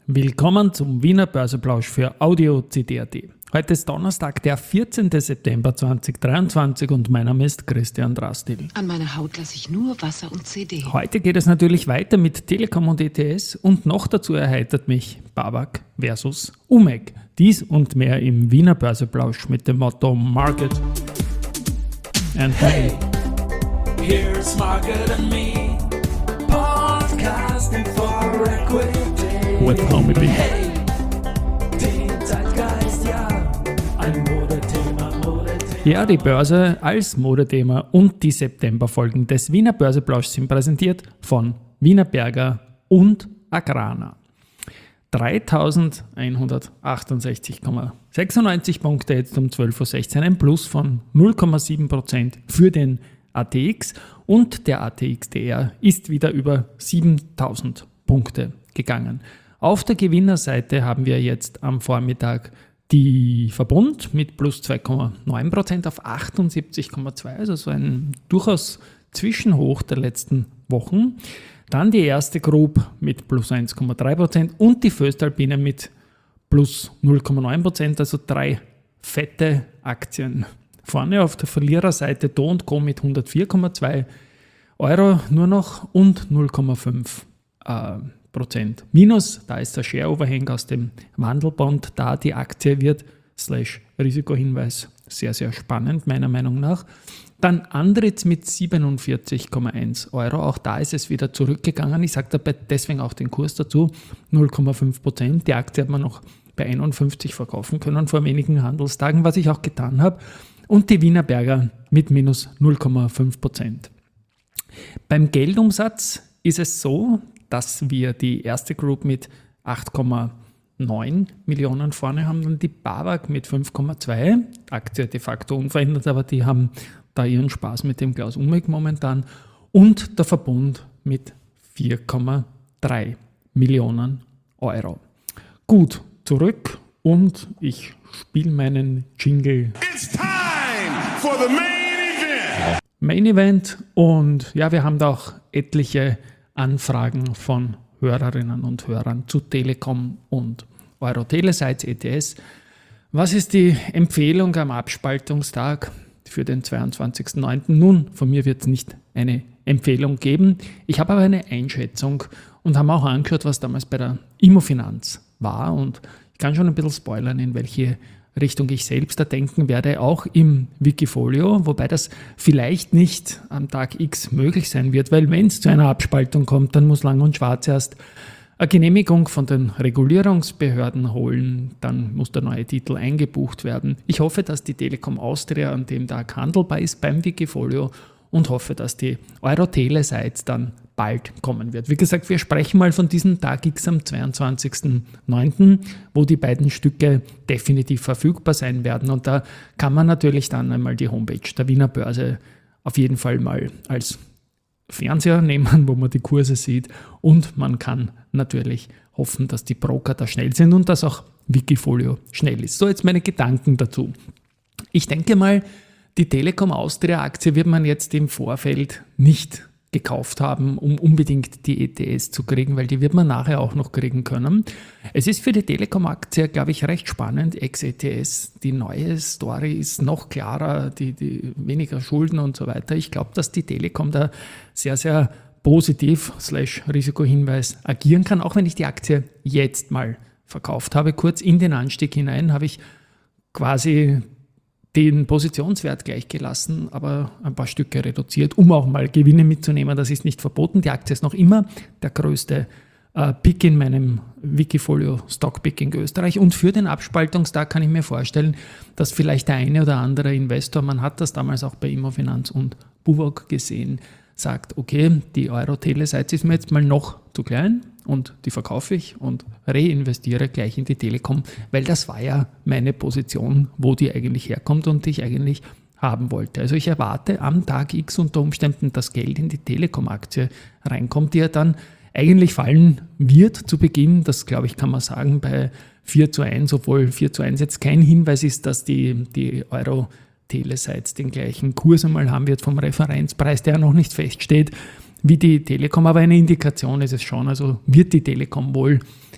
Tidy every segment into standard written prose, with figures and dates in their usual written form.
Willkommen zum Wiener Börseplausch für Audio CD.at. Heute ist Donnerstag, der 14. September 2023 und mein Name ist Christian Drastil. An meiner Haut lasse ich nur Wasser und CD. Heute geht es natürlich weiter mit Telekom und ETS und noch dazu erheitert mich BAWAG versus UMEG. Dies und mehr im Wiener Börseplausch mit dem Motto Market and Hey, here's Market and Me, podcasting for equity. with Homie B. Hey, die Zeitgeist, ja, ein Modethema. Ja, die Börse als Modethema und die Septemberfolgen des Wiener Börseplauschs sind präsentiert von Wienerberger und Agrana. 3.168,96 Punkte jetzt um 12.16 Uhr, ein Plus von 0,7% für den ATX und der ATXDR ist wieder über 7.000 Punkte gegangen. Auf der Gewinnerseite haben wir jetzt am Vormittag die Verbund mit plus 2,9% auf 78,2, also so ein durchaus Zwischenhoch der letzten Wochen. Dann die erste Group mit plus 1,3% und die Voestalpine mit plus 0,9%, also drei fette Aktien. Vorne auf der Verliererseite Do & Co mit 104,2 Euro nur noch und 0,5%. Minus, da ist der Share-Overhang aus dem Wandelbond, da die Aktie wird, /Risikohinweis, sehr, sehr spannend, meiner Meinung nach. Dann Andritz mit 47,1 Euro, auch da ist es wieder zurückgegangen. Ich sage dabei deswegen auch den Kurs dazu, 0,5%. Die Aktie hat man noch bei 51 verkaufen können vor wenigen Handelstagen, was ich auch getan habe. Und die Wienerberger mit minus 0,5%. Beim Geldumsatz ist es so, dass wir die erste Group mit 8,9 Millionen vorne haben und die BAWAG mit 5,2, Aktie de facto unverändert, aber die haben da ihren Spaß mit dem Klaus UMEG momentan und der Verbund mit 4,3 Millionen Euro. Gut, zurück und ich spiele meinen Jingle. It's time for the main event. Main Event und ja, wir haben da auch etliche Anfragen von Hörerinnen und Hörern zu Telekom und Euro-Tele-Sites ETS. Was ist die Empfehlung am Abspaltungstag für den 22.09.? Nun, von mir wird es nicht eine Empfehlung geben. Ich habe aber eine Einschätzung und habe auch angehört, was damals bei der Immofinanz war und ich kann schon ein bisschen spoilern, in welche Richtung ich selbst da denken werde, auch im Wikifolio, wobei das vielleicht nicht am Tag X möglich sein wird, weil wenn es zu einer Abspaltung kommt, dann muss Lang und Schwarz erst eine Genehmigung von den Regulierungsbehörden holen, dann muss der neue Titel eingebucht werden. Ich hoffe, dass die Telekom Austria an dem Tag handelbar ist beim Wikifolio und hoffe, dass die Euro-Tele-Sites dann bald kommen wird. Wie gesagt, wir sprechen mal von diesem Tag X am 22.09., wo die beiden Stücke definitiv verfügbar sein werden. Und da kann man natürlich dann einmal die Homepage der Wiener Börse auf jeden Fall mal als Fernseher nehmen, wo man die Kurse sieht. Und man kann natürlich hoffen, dass die Broker da schnell sind und dass auch Wikifolio schnell ist. So, jetzt meine Gedanken dazu. Ich denke mal, die Telekom Austria Aktie wird man jetzt im Vorfeld nicht gekauft haben, um unbedingt die ETS zu kriegen, weil die wird man nachher auch noch kriegen können. Es ist für die Telekom-Aktie, glaube ich, recht spannend, ex-ETS. Die neue Story ist noch klarer, die weniger Schulden und so weiter. Ich glaube, dass die Telekom da sehr, sehr positiv /Risikohinweis agieren kann, auch wenn ich die Aktie jetzt mal verkauft habe. Kurz in den Anstieg hinein habe ich quasi den Positionswert gleich gelassen, aber ein paar Stücke reduziert, um auch mal Gewinne mitzunehmen. Das ist nicht verboten. Die Aktie ist noch immer der größte Pick in meinem Wikifolio Stockpick in Österreich. Und für den Abspaltungstag kann ich mir vorstellen, dass vielleicht der eine oder andere Investor, man hat das damals auch bei Immofinanz und BUWOG gesehen, sagt, okay, die Euro-Tele-Sites ist mir jetzt mal noch zu klein und die verkaufe ich und reinvestiere gleich in die Telekom, weil das war ja meine Position, wo die eigentlich herkommt und die ich eigentlich haben wollte. Also ich erwarte am Tag X unter Umständen, dass Geld in die Telekom-Aktie reinkommt, die ja dann eigentlich fallen wird zu Beginn. Das, glaube ich, kann man sagen, bei 4:1, obwohl 4:1 jetzt kein Hinweis ist, dass die Euro-Tele-Sites den gleichen Kurs einmal haben wird vom Referenzpreis, der noch nicht feststeht, wie die Telekom, aber eine Indikation ist es schon. Also wird die Telekom wohl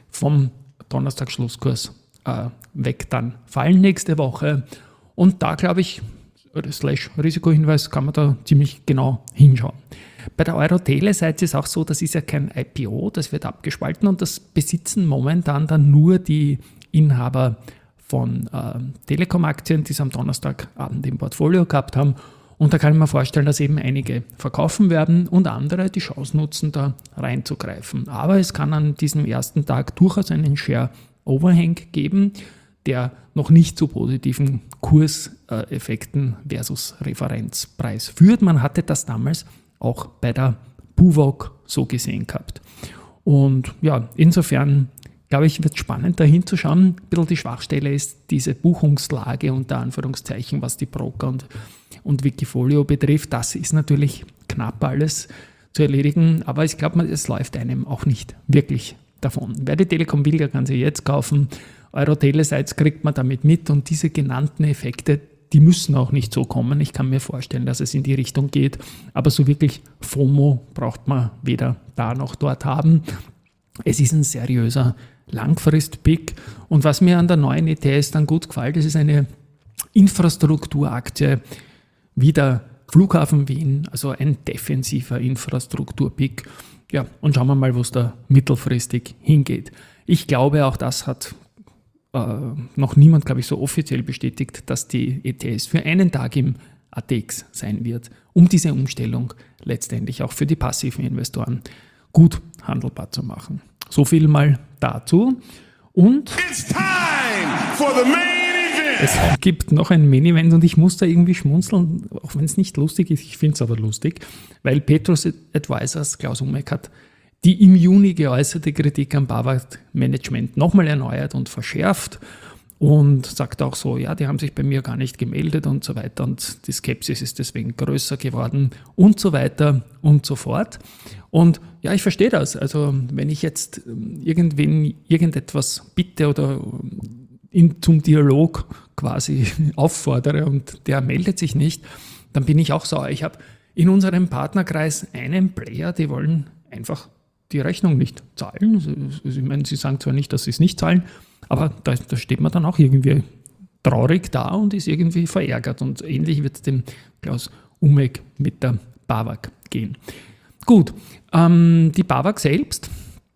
vom Donnerstag-Schlusskurs weg dann fallen nächste Woche. Und da glaube ich, /Risikohinweis, kann man da ziemlich genau hinschauen. Bei der Euro-Tele seid es auch so, das ist ja kein IPO, das wird abgespalten und das besitzen momentan dann nur die Inhaber von Telekom-Aktien, die es am Donnerstagabend im Portfolio gehabt haben. Und da kann ich mir vorstellen, dass eben einige verkaufen werden und andere die Chance nutzen, da reinzugreifen. Aber es kann an diesem ersten Tag durchaus einen Share-Overhang geben, der noch nicht zu positiven Kurseffekten versus Referenzpreis führt. Man hatte das damals auch bei der BUWOG so gesehen gehabt. Und ja, insofern glaube ich, wird es spannend, da hinzuschauen. Ein bisschen die Schwachstelle ist diese Buchungslage unter Anführungszeichen, was die Broker und Wikifolio betrifft. Das ist natürlich knapp alles zu erledigen, aber ich glaube, es läuft einem auch nicht wirklich davon. Wer die Telekom will, der kann sie jetzt kaufen. Euro-Tele-Sites kriegt man damit mit und diese genannten Effekte, die müssen auch nicht so kommen. Ich kann mir vorstellen, dass es in die Richtung geht, aber so wirklich FOMO braucht man weder da noch dort haben. Es ist ein seriöser Langfrist-Pick und was mir an der neuen ETS dann gut gefällt, das ist eine Infrastrukturaktie wie der Flughafen Wien, also ein defensiver Infrastruktur-Pick. Ja, und schauen wir mal, wo es da mittelfristig hingeht. Ich glaube, auch das hat noch niemand, glaube ich, so offiziell bestätigt, dass die ETS für einen Tag im ATX sein wird, um diese Umstellung letztendlich auch für die passiven Investoren gut handelbar zu machen. So viel mal dazu. Und It's time for the main event. es gibt noch ein Main-Event und ich muss da irgendwie schmunzeln, auch wenn es nicht lustig ist, ich finde es aber lustig, weil Petrus Advisors Klaus Umek hat die im Juni geäußerte Kritik am BAWAG-Management nochmal erneuert und verschärft und sagt auch so, ja, die haben sich bei mir gar nicht gemeldet und so weiter und die Skepsis ist deswegen größer geworden und so weiter und so fort. Und ja, ich verstehe das. Also wenn ich jetzt irgendwen irgendetwas bitte oder zum Dialog quasi auffordere und der meldet sich nicht, dann bin ich auch sauer. Ich habe in unserem Partnerkreis einen Player, die wollen einfach die Rechnung nicht zahlen. Ich meine, sie sagen zwar nicht, dass sie es nicht zahlen, aber da steht man dann auch irgendwie traurig da und ist irgendwie verärgert. Und ähnlich wird es dem Klaus Umek mit der BAWAG gehen. Gut, die BAWAG selbst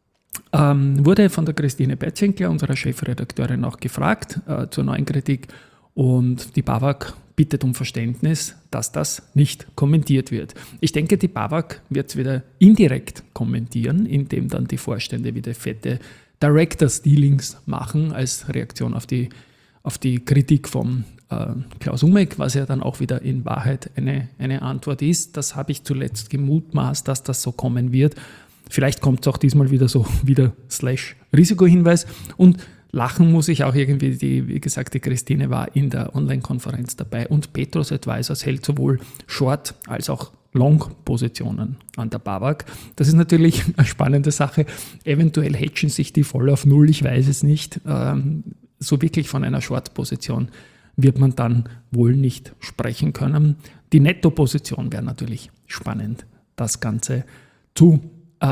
wurde von der Christine Betzinkler, unserer Chefredakteurin, auch gefragt zur neuen Kritik. Und die BAWAG bittet um Verständnis, dass das nicht kommentiert wird. Ich denke, die BAWAG wird es wieder indirekt kommentieren, indem dann die Vorstände wieder fette Directors-Dealings machen als Reaktion auf die Kritik von Klaus Umek, was ja dann auch wieder in Wahrheit eine Antwort ist. Das habe ich zuletzt gemutmaßt, dass das so kommen wird. Vielleicht kommt es auch diesmal wieder so, /Risikohinweis. Und lachen muss ich auch irgendwie, wie gesagt, die Christine war in der Online-Konferenz dabei und Petrus Advisors hält sowohl Short- als auch Long-Positionen an der BAWAG. Das ist natürlich eine spannende Sache. Eventuell hedgen sich die voll auf Null, ich weiß es nicht. So wirklich von einer Short-Position wird man dann wohl nicht sprechen können. Die Netto-Position wäre natürlich spannend, das Ganze zu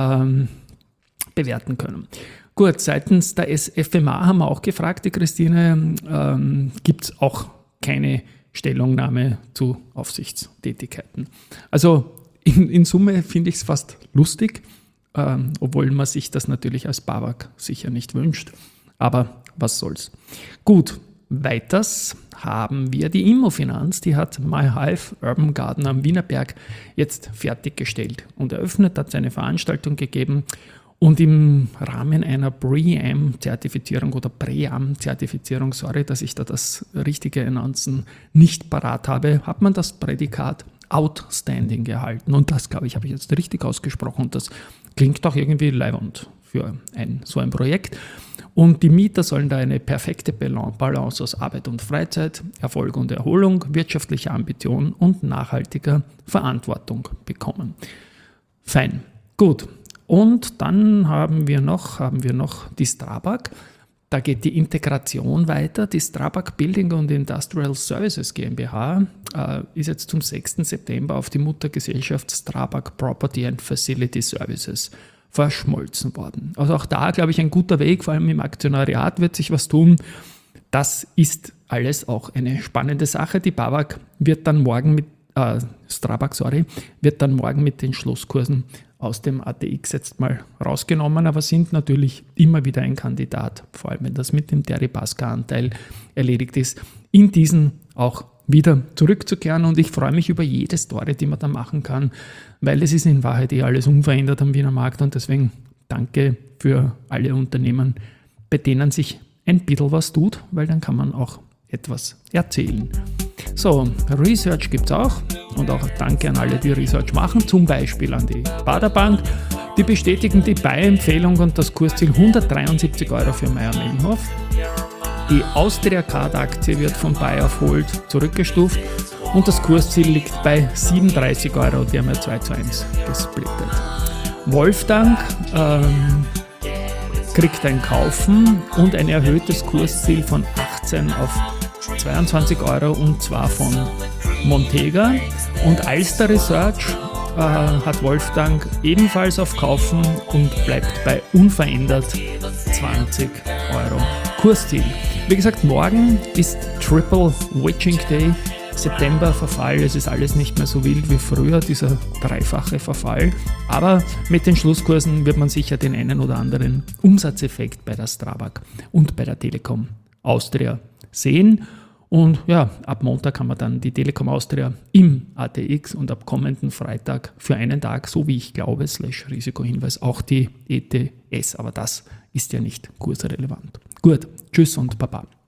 bewerten können. Gut, seitens der FMA haben wir auch gefragt, die Christine, gibt es auch keine Stellungnahme zu Aufsichtstätigkeiten. Also in Summe finde ich es fast lustig, obwohl man sich das natürlich als BAWAG sicher nicht wünscht. Aber was soll's. Gut, weiters haben wir die Immofinanz, die hat MyHive Urban Garden am Wienerberg jetzt fertiggestellt und eröffnet, hat es eine Veranstaltung gegeben. Und im Rahmen einer BREEAM-Zertifizierung oder BREEAM-Zertifizierung, sorry, dass ich da das richtige Announcen nicht parat habe, hat man das Prädikat Outstanding gehalten. Und das, glaube ich, habe ich jetzt richtig ausgesprochen. Und das klingt auch irgendwie leibend für so ein Projekt. Und die Mieter sollen da eine perfekte Balance aus Arbeit und Freizeit, Erfolg und Erholung, wirtschaftlicher Ambition und nachhaltiger Verantwortung bekommen. Fein, gut. Und dann haben wir noch die Strabag. Da geht die Integration weiter. Die Strabag Building und Industrial Services GmbH ist jetzt zum 6. September auf die Muttergesellschaft Strabag Property and Facility Services verschmolzen worden. Also auch da, glaube ich, ein guter Weg, vor allem im Aktionariat wird sich was tun. Das ist alles auch eine spannende Sache. Die BAWAG wird dann morgen wird dann morgen mit den Schlusskursen aus dem ATX jetzt mal rausgenommen, aber sind natürlich immer wieder ein Kandidat, vor allem wenn das mit dem Deripaska-Anteil erledigt ist, in diesen auch wieder zurückzukehren. Und ich freue mich über jede Story, die man da machen kann, weil es ist in Wahrheit alles unverändert am Wiener Markt und deswegen danke für alle Unternehmen, bei denen sich ein bisschen was tut, weil dann kann man auch etwas erzählen. So, Research gibt es auch und auch danke an alle, die Research machen, zum Beispiel an die Baderbank. Die bestätigen die Buy-Empfehlung und das Kursziel 173 € für Mayr-Melnhof. Die Austria Card-Aktie wird von Buy auf Hold zurückgestuft und das Kursziel liegt bei 37 €. Die haben ja 2:1 gesplittet. Wolftank kriegt ein Kaufen und ein erhöhtes Kursziel von 18 auf 22 € und zwar von Montega. Und Alster Research hat Wolftank ebenfalls auf Kaufen und bleibt bei unverändert 20 € Kursziel. Wie gesagt, morgen ist Triple Witching Day, September-Verfall, es ist alles nicht mehr so wild wie früher, dieser dreifache Verfall, aber mit den Schlusskursen wird man sicher den einen oder anderen Umsatzeffekt bei der Strabag und bei der Telekom Austria sehen. Und ja, ab Montag kann man dann die Telekom Austria im ATX und ab kommenden Freitag für einen Tag, so wie ich glaube, /Risikohinweis, auch die ETS. Aber das ist ja nicht kursrelevant. Gut, tschüss und baba.